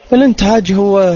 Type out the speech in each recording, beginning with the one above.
الإنتاج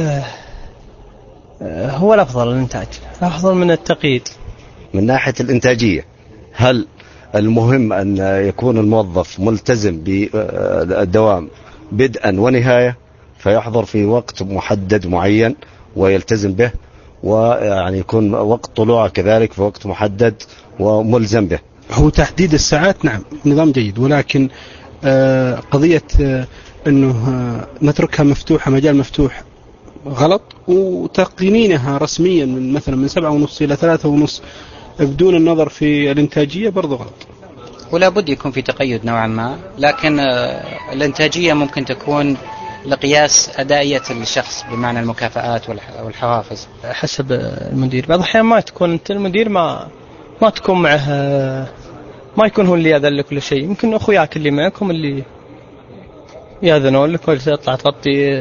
هو الأفضل. الإنتاج أفضل من التقييد. من ناحية الإنتاجية، هل المهم أن يكون الموظف ملتزم بالدوام بدءا ونهاية، فيحضر في وقت محدد معين ويلتزم به، ويعني يكون وقت طلوعه كذلك في وقت محدد وملزم به؟ هو تحديد الساعات نعم نظام جيد، ولكن قضية أنه نتركها مفتوحة، مجال مفتوح، غلط. وتقنينها رسميا من مثلا من 7:30 إلى 3:30 بدون النظر في الإنتاجية برضو غلط. ولا بد يكون في تقيد نوعا ما، لكن الإنتاجية ممكن تكون لقياس أدائية الشخص بمعنى المكافآت والحوافز حسب المدير. بعض الأحيان ما تكون أنت المدير ما تكون معه، ما يكون هو اللي يأذن لك كل شيء. يمكن أخوياك اللي معكم اللي يأذنون لك، وتطلع تغطي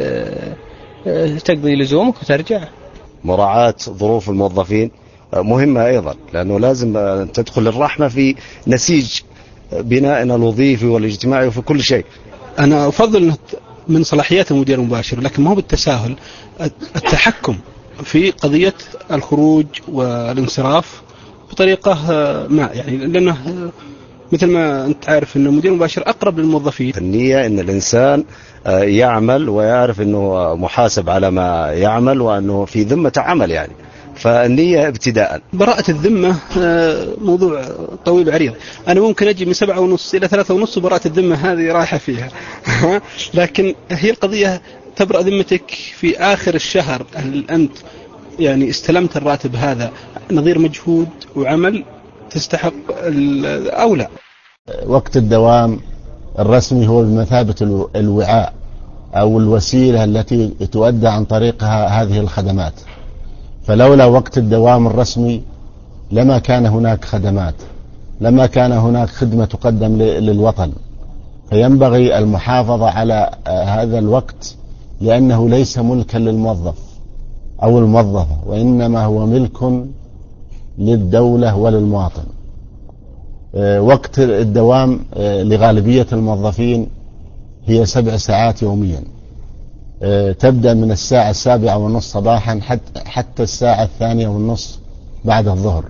تقضي لزومك وترجع. مراعاة ظروف الموظفين مهمة أيضا، لأنه لازم تدخل الرحمة في نسيج بنائنا الوظيفي والاجتماعي وفي كل شيء. أنا أفضل من صلاحيات المدير المباشر، لكن ما هو بالتساهل التحكم في قضية الخروج والانصراف بطريقة ما، يعني لأنه مثل ما أنت عارف أن المدير المباشر أقرب للموظفين. النية أن الإنسان يعمل ويعرف أنه محاسب على ما يعمل وأنه في ذمة عمل، يعني فالنية ابتداء. براءة الذمة موضوع طويل وعريض. أنا ممكن أجي من 7:30 إلى 3:30 براءة الذمة هذه رايحة فيها لكن هي القضية تبرأ ذمتك في آخر الشهر. هل أنت يعني استلمت الراتب هذا نظير مجهود وعمل تستحق أو لا؟ وقت الدوام الرسمي هو بمثابة الوعاء أو الوسيلة التي تؤدى عن طريقها هذه الخدمات. فلولا وقت الدوام الرسمي لما كان هناك خدمات، لما كان هناك خدمة تقدم للوطن. فينبغي المحافظة على هذا الوقت، لأنه ليس ملكا للموظف أو الموظفة، وإنما هو ملك للدولة وللمواطن. وقت الدوام لغالبية الموظفين هي 7 ساعات يوميا، تبدأ من الساعة 7:30 صباحا حتى الساعة 2:30 بعد الظهر.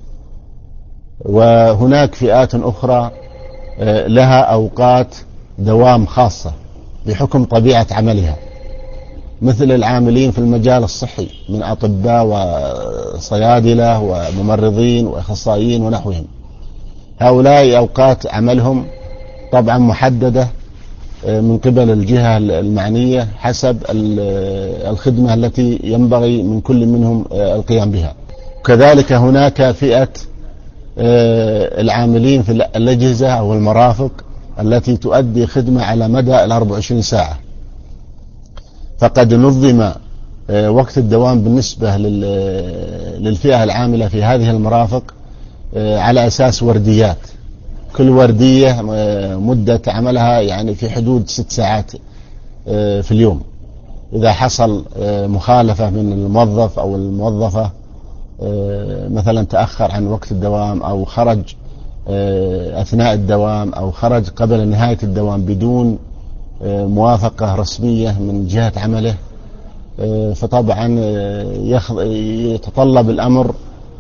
وهناك فئات أخرى لها أوقات دوام خاصة بحكم طبيعة عملها، مثل العاملين في المجال الصحي من أطباء وصيادلة وممرضين وأخصائيين ونحوهم. هؤلاء أوقات عملهم طبعا محددة من قبل الجهة المعنية حسب الخدمة التي ينبغي من كل منهم القيام بها. كذلك هناك فئة العاملين في الأجهزة أو المرافق التي تؤدي خدمة على مدى 24 ساعة. فقد نظم وقت الدوام بالنسبة للفئة العاملة في هذه المرافق على أساس ورديات. كل وردية مدة عملها يعني في حدود 6 ساعات في اليوم. إذا حصل مخالفة من الموظف أو الموظفة، مثلا تأخر عن وقت الدوام أو خرج أثناء الدوام أو خرج قبل نهاية الدوام بدون موافقة رسمية من جهة عمله، فطبعا يتطلب الأمر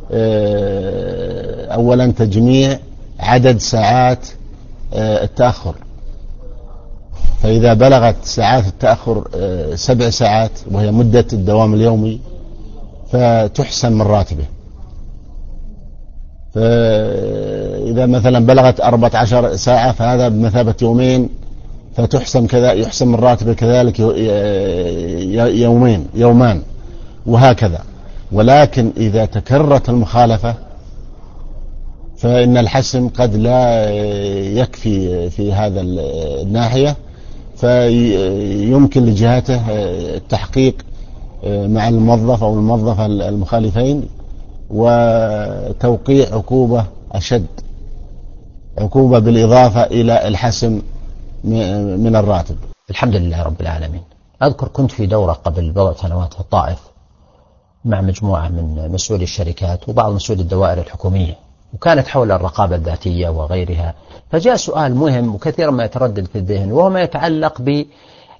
أولا تجميع عدد ساعات التأخر. فإذا بلغت ساعات التأخر 7 ساعات وهي مدة الدوام اليومي فتحسن من راتبه. فإذا مثلا بلغت 14 ساعة فهذا بمثابة يومين فتحسن كذا، يحسن من راتبه كذلك يومان وهكذا. ولكن إذا تكررت المخالفة فإن الحسم قد لا يكفي في هذا الناحية، فيمكن لجهته التحقيق مع الموظف أو الموظفة المخالفين وتوقيع عقوبة أشد، عقوبة بالإضافة إلى الحسم من الراتب. الحمد لله رب العالمين. أذكر كنت في دورة قبل بضع سنوات في الطائف مع مجموعة من مسؤولي الشركات وبعض مسؤولي الدوائر الحكومية، وكانت حول الرقابة الذاتية وغيرها. فجاء سؤال مهم وكثيرا ما يتردد في الذهن، وهو ما يتعلق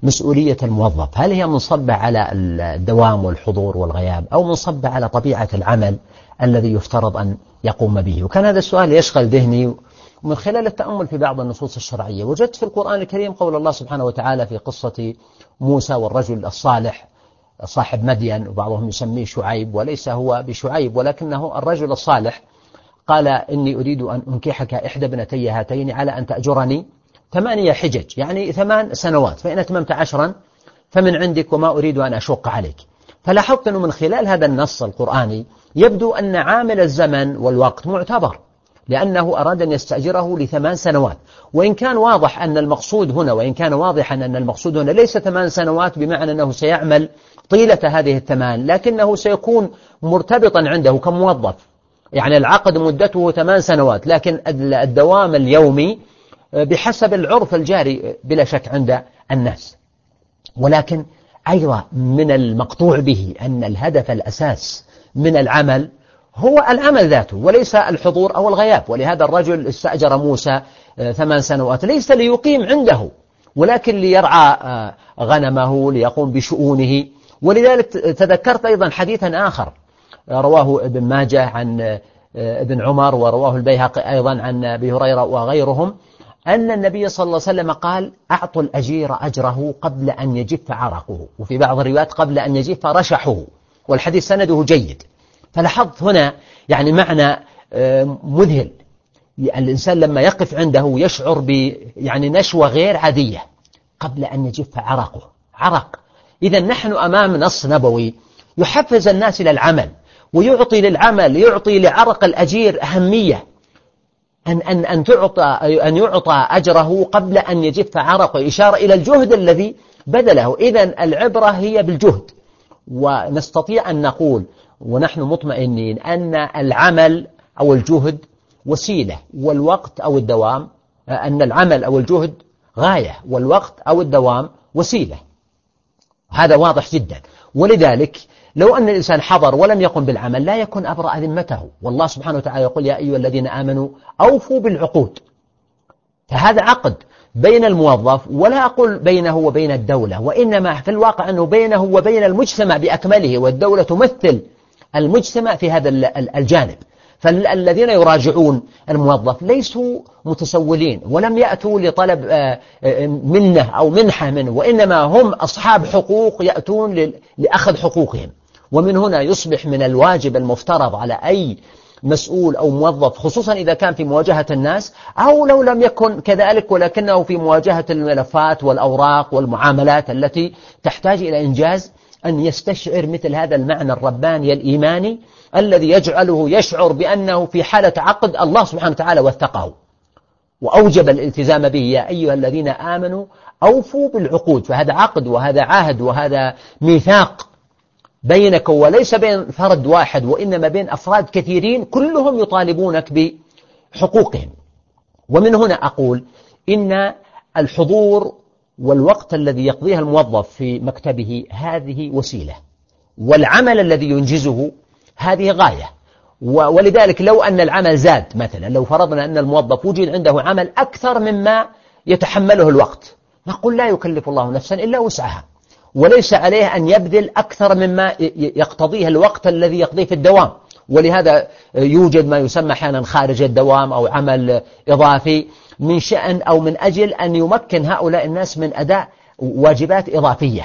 مسؤولية الموظف هل هي منصبة على الدوام والحضور والغياب أو منصبة على طبيعة العمل الذي يفترض أن يقوم به؟ وكان هذا السؤال يشغل ذهني، ومن خلال التأمل في بعض النصوص الشرعية وجدت في القرآن الكريم قول الله سبحانه وتعالى في قصة موسى والرجل الصالح صاحب مدين، وبعضهم يسميه شعيب وليس هو بشعيب ولكنه الرجل الصالح، قال إني أريد أن أنكحك إحدى ابنتي هاتين على أن تأجرني 8 حجج، يعني 8 سنوات، فإن أتممت 10 فمن عندك وما أريد أن أشق عليك. فلاحظت أنه من خلال هذا النص القرآني يبدو أن عامل الزمن والوقت معتبر، لأنه أراد أن يستأجره ل8 سنوات، وإن كان واضح أن المقصود هنا، وإن كان واضحا أن المقصود هنا ليس 8 سنوات بمعنى أنه سيعمل طيلة هذه ال8، لكنه سيكون مرتبطا عنده كموظف، يعني العقد مدته 8 سنوات، لكن الدوام اليومي بحسب العرف الجاري بلا شك عند الناس. ولكن أيضا من المقطوع به أن الهدف الأساس من العمل هو العمل ذاته وليس الحضور أو الغياب. ولهذا الرجل استأجر موسى 8 سنوات ليس ليقيم عنده، ولكن ليرعى غنمه، ليقوم بشؤونه. ولذلك تذكرت أيضا حديثا آخر رواه ابن ماجه عن ابن عمر، ورواه البيهقي أيضا عن أبي هريرة وغيرهم، أن النبي صلى الله عليه وسلم قال: أعطوا الأجير أجره قبل أن يجف عرقه، وفي بعض الروايات قبل أن يجف رشحه، والحديث سنده جيد. فلاحظت هنا يعني معنى مذهل، الإنسان لما يقف عنده يشعر يعني نشوة غير عادية قبل أن يجف عرق. إذا نحن أمام نص نبوي يحفز الناس إلى العمل، ويعطي للعمل، يعطي لعرق الأجير أهمية، أن يعطى أجره قبل أن يجف عرقه، إشارة إلى الجهد الذي بذله. إذن العبرة هي بالجهد. ونستطيع أن نقول ونحن مطمئنين أن العمل أو الجهد وسيلة، والوقت أو الدوام، أن العمل أو الجهد غاية، والوقت أو الدوام وسيلة. هذا واضح جدا. ولذلك لو أن الإنسان حضر ولم يقم بالعمل لا يكون أبرأ ذمته. والله سبحانه وتعالى يقول: يا أيها الذين آمنوا أوفوا بالعقود. فهذا عقد بين الموظف، ولا أقول بينه وبين الدولة، وإنما في الواقع أنه بينه وبين المجتمع بأكمله، والدولة تمثل المجتمع في هذا الجانب. فالذين يراجعون الموظف ليسوا متسولين ولم يأتوا لطلب منه أو منحة منه، وإنما هم أصحاب حقوق يأتون لأخذ حقوقهم. ومن هنا يصبح من الواجب المفترض على أي مسؤول أو موظف، خصوصا إذا كان في مواجهة الناس، أو لو لم يكن كذلك ولكنه في مواجهة الملفات والأوراق والمعاملات التي تحتاج إلى إنجاز، أن يستشعر مثل هذا المعنى الرباني الإيماني الذي يجعله يشعر بأنه في حالة عقد الله سبحانه وتعالى وثقه وأوجب الالتزام به: يا أيها الذين آمنوا أوفوا بالعقود. فهذا عقد، وهذا عهد، وهذا ميثاق بينك، وليس بين فرد واحد، وإنما بين أفراد كثيرين كلهم يطالبونك بحقوقهم. ومن هنا أقول إن الحضور والوقت الذي يقضيه الموظف في مكتبه هذه وسيلة، والعمل الذي ينجزه هذه غاية. ولذلك لو أن العمل زاد، مثلا لو فرضنا أن الموظف وجد عنده عمل أكثر مما يتحمله الوقت، نقول: لا يكلف الله نفسا إلا وسعها، وليس عليه أن يبذل أكثر مما يقتضيه الوقت الذي يقضيه في الدوام. ولهذا يوجد ما يسمى أحيانا خارج الدوام أو عمل إضافي، من شأن أو من أجل أن يمكن هؤلاء الناس من أداء واجبات إضافية.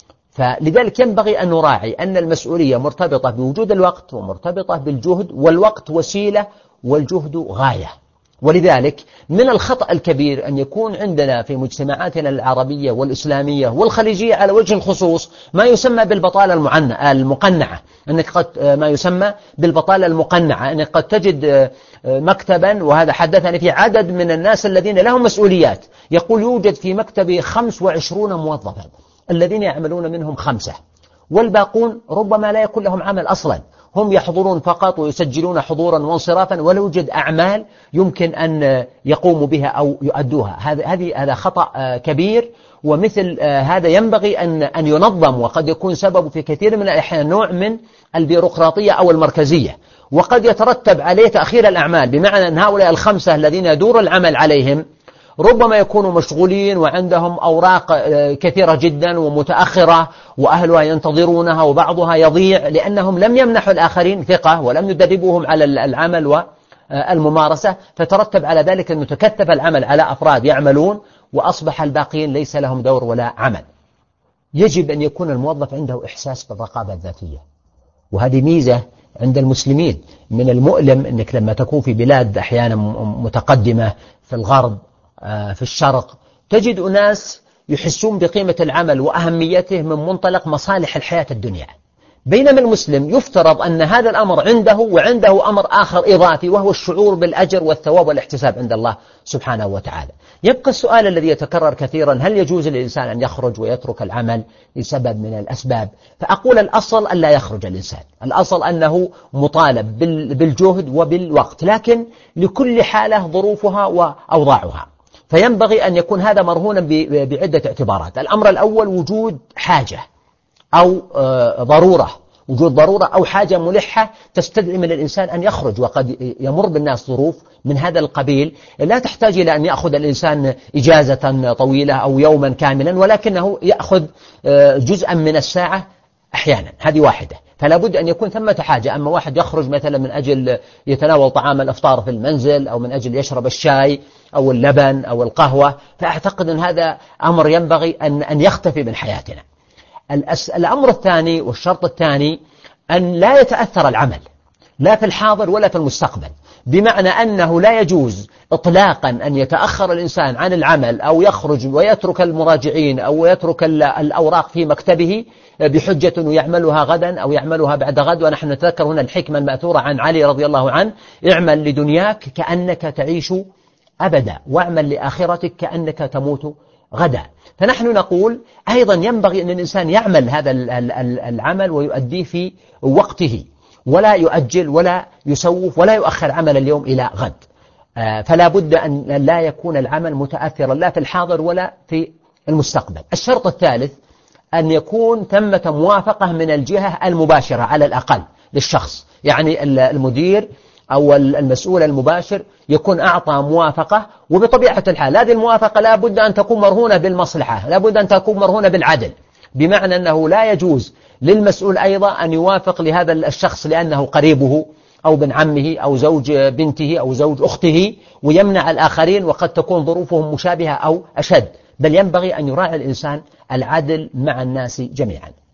فلذلك ينبغي أن نراعي أن المسؤولية مرتبطة بوجود الوقت، ومرتبطة بالجهد، والوقت وسيلة والجهد غاية. ولذلك من الخطأ الكبير أن يكون عندنا في مجتمعاتنا العربية والإسلامية والخليجية على وجه الخصوص ما يسمى بالبطالة المقنعة، أنك قد ما يسمى بالبطالة المقنعة، أنك قد تجد مكتبا، وهذا حدثني في عدد من الناس الذين لهم مسؤوليات، يقول يوجد في مكتبي 25 موظفا الذين يعملون منهم 5، والباقون ربما لا يكون لهم عمل أصلا، هم يحضرون فقط ويسجلون حضورا وانصرافا، ولا يوجد أعمال يمكن أن يقوموا بها أو يؤدوها. هذا خطأ كبير، ومثل هذا ينبغي أن ينظم، وقد يكون سبب في كثير من الأحيان نوع من البيروقراطية أو المركزية، وقد يترتب عليه تأخير الأعمال، بمعنى أن هؤلاء ال5 الذين يدور العمل عليهم ربما يكونوا مشغولين وعندهم أوراق كثيرة جدا ومتأخرة وأهلها ينتظرونها وبعضها يضيع لأنهم لم يمنحوا الآخرين ثقة ولم يدربوهم على العمل والممارسة، فترتب على ذلك أن تكثف العمل على أفراد يعملون وأصبح الباقين ليس لهم دور ولا عمل. يجب أن يكون الموظف عنده إحساس بالرقابة الذاتية، وهذه ميزة عند المسلمين. من المؤلم أنك لما تكون في بلاد أحيانا متقدمة في الغرب في الشرق تجد أناس يحسون بقيمة العمل وأهميته من منطلق مصالح الحياة الدنيا، بينما المسلم يفترض أن هذا الأمر عنده وعنده أمر آخر إضافي وهو الشعور بالأجر والثواب والاحتساب عند الله سبحانه وتعالى. يبقى السؤال الذي يتكرر كثيرا: هل يجوز للإنسان أن يخرج ويترك العمل لسبب من الأسباب؟ فأقول الأصل أن لا يخرج الإنسان، الأصل أنه مطالب بالجهد وبالوقت، لكن لكل حالة ظروفها وأوضاعها، فينبغي أن يكون هذا مرهونا بعدة اعتبارات. الأمر الأول وجود حاجة أو ضرورة، وجود ضرورة أو حاجة ملحة تستدعي من الإنسان أن يخرج، وقد يمر بالناس ظروف من هذا القبيل لا تحتاج إلى أن يأخذ الإنسان إجازة طويلة أو يوما كاملا، ولكنه يأخذ جزءا من الساعة أحيانا، هذه واحدة. فلا بد أن يكون ثمة حاجة. أما واحد يخرج مثلا من أجل يتناول طعام الأفطار في المنزل أو من أجل يشرب الشاي أو اللبن أو القهوة، فأعتقد أن هذا أمر ينبغي أن يختفي من حياتنا. الأمر الثاني والشرط الثاني أن لا يتأثر العمل لا في الحاضر ولا في المستقبل، بمعنى أنه لا يجوز إطلاقا أن يتأخر الإنسان عن العمل أو يخرج ويترك المراجعين أو يترك الأوراق في مكتبه بحجة أنه يعملها غدا أو يعملها بعد غد. ونحن نتذكر هنا الحكمة المأثورة عن علي رضي الله عنه: اعمل لدنياك كأنك تعيش أبدا، واعمل لآخرتك كأنك تموت غدا. فنحن نقول أيضا ينبغي أن الإنسان يعمل هذا العمل ويؤديه في وقته، ولا يؤجل ولا يسوف ولا يؤخر عمل اليوم إلى غد. فلا بد أن لا يكون العمل متأثرا لا في الحاضر ولا في المستقبل. الشرط الثالث أن يكون ثمة موافقة من الجهة المباشرة على الأقل للشخص، يعني المدير أو المسؤول المباشر يكون أعطى موافقة، وبطبيعة الحال هذه الموافقة لا بد أن تكون مرهونة بالمصلحة، لا بد أن تكون مرهونة بالعدل، بمعنى أنه لا يجوز للمسؤول أيضا أن يوافق لهذا الشخص لأنه قريبه أو ابن عمه أو زوج بنته أو زوج أخته ويمنع الآخرين وقد تكون ظروفهم مشابهة أو أشد، بل ينبغي أن يراعي الإنسان العدل مع الناس جميعا.